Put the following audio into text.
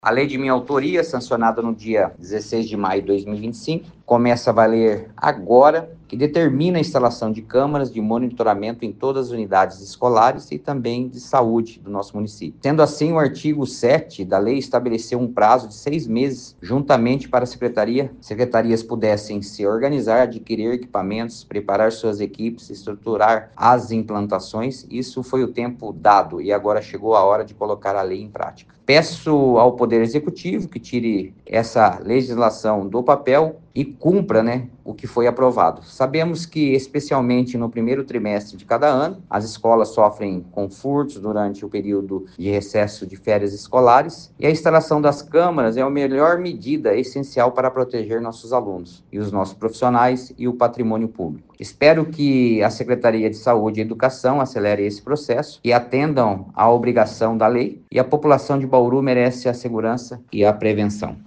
A lei de minha autoria, sancionada no dia 16 de maio de 2025, começa a valer agora, que determina a instalação de câmaras de monitoramento em todas as unidades escolares e também de saúde do nosso município. Sendo assim, o artigo 7 da lei estabeleceu um prazo de 6 meses, juntamente para secretarias pudessem se organizar, adquirir equipamentos, preparar suas equipes, estruturar as implantações. Isso foi o tempo dado e agora chegou a hora de colocar a lei em prática. Peço ao Poder Executivo que tire essa legislação do papel e cumpra, o que foi aprovado. Sabemos que, especialmente no primeiro trimestre de cada ano, as escolas sofrem com furtos durante o período de recesso de férias escolares e a instalação das câmaras é a melhor medida essencial para proteger nossos alunos e os nossos profissionais e o patrimônio público. Espero que a Secretaria de Saúde e Educação acelere esse processo e atendam à obrigação da lei, e a população de Bauru merece a segurança e a prevenção.